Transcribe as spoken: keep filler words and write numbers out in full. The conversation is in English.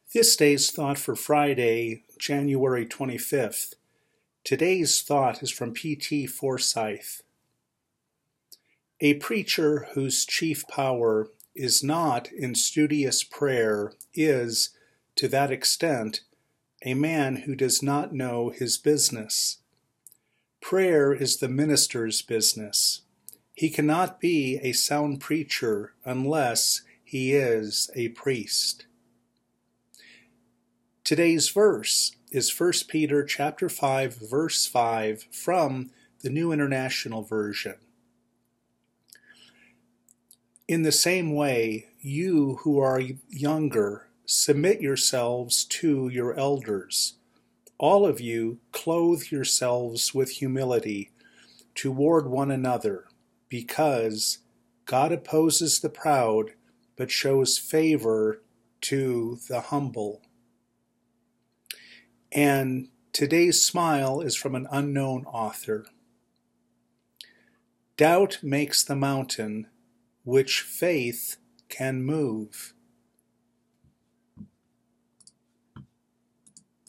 This day's thought for Friday, January twenty-fifth. Today's thought is from P T Forsyth. A preacher whose chief power is not in studious prayer is, to that extent, a man who does not know his business. Prayer is the minister's business. He cannot be a sound preacher unless he is a priest. Today's verse is First Peter chapter five, verse five from the New International Version. In the same way, you who are younger, submit yourselves to your elders. All of you clothe yourselves with humility toward one another, because God opposes the proud, but shows favor to the humble. And today's smile is from an unknown author. Doubt makes the mountain, which faith can move.